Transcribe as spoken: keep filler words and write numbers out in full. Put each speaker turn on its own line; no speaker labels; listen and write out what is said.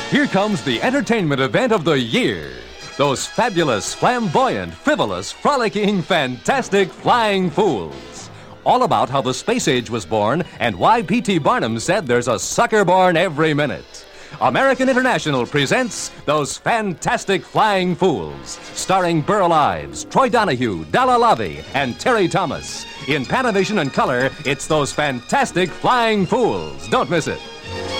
Here comes the entertainment event of the year. Those fabulous, flamboyant, frivolous, frolicking, fantastic Flying Fools. All about how the space age was born and why P T Barnum said there's a sucker born every minute. American International presents Those Fantastic Flying Fools, starring Burl Ives, Troy Donahue, Dalla Lavi, and Terry Thomas. In Panavision and color, it's Those Fantastic Flying Fools. Don't miss it.